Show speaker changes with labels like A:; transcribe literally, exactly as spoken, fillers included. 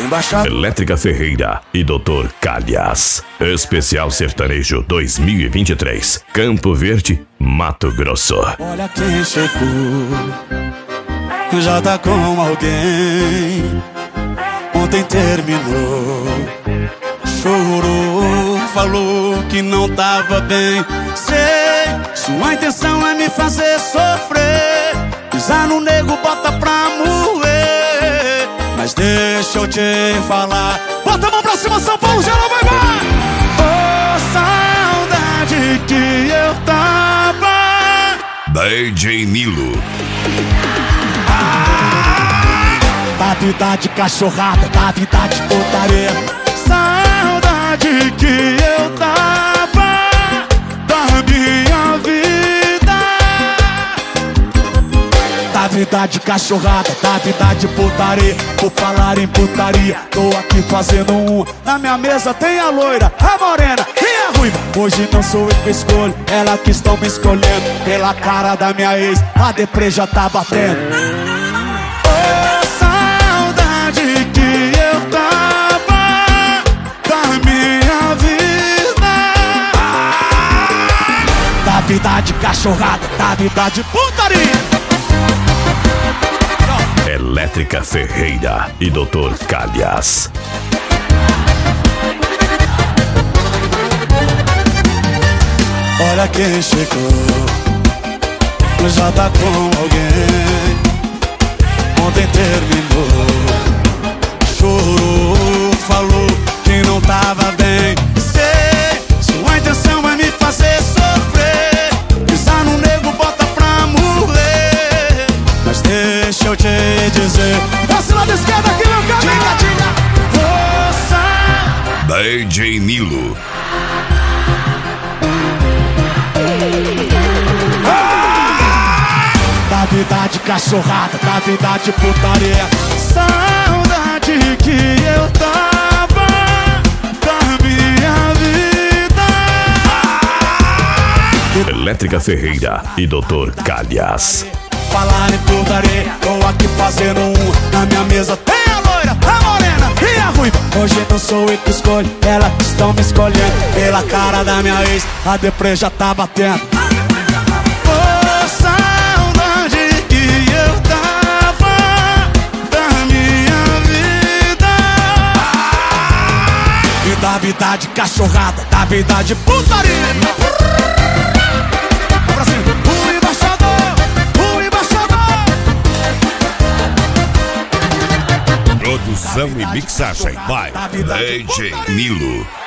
A: embaixador.
B: Elétrica Ferreira e doutor Calhas. Especial Sertanejo dois mil e vinte e três. Campo Verde, Mato Grosso.
A: Olha quem chegou, já tá com alguém. Ontem terminou, chorou, falou que não tava bem. Sei, sua intenção é me fazer sofrer, pisar no nego, bota pra moer. Mas deixa eu te falar, bota a mão pra cima, São Paulo, geral, vai, vai! Oh, saudade que eu tava.
B: D J Nilo.
A: Da vida de cachorrada, da vida de putaria. Saudade que eu tava da minha vida. Da vida de cachorrada, da vida de putaria. Por falar em putaria, tô aqui fazendo um. Na minha mesa tem a loira, a morena e a ruiva. Hoje não sou eu que escolho, ela que estão me escolhendo. Pela cara da minha ex, a deprê já tá batendo. Que eu tava da minha vida. Da vida de cachorrada, da vida de putaria.
B: Elétrica Ferreira e doutor Calhas.
A: Olha quem chegou, já tá com alguém. Ontem terminou, chorou, falou que não tava bem. Sei, sua intenção é me fazer sofrer, pisar no nego, bota pra morrer. Mas deixa eu te dizer, passe lá da esquerda aqui, meu cara. Diga, diga. Força.
B: D J Nilo.
A: Da vida de cachorrada, da vida de putaria. Saudade que eu tava da minha vida.
B: Elétrica Ferreira e doutor Calhas.
A: Falar em putaria, tô aqui fazendo um. Na minha mesa tem a loira, a morena e a ruiva. Hoje não sou eu que escolho, elas estão me escolhendo. Pela cara da minha ex, a deprê já tá batendo. Da vida de cachorrada, da vida de putaria. Pra cima, o embaixador, o embaixador.
B: Produção e mixagem by D J Nilo.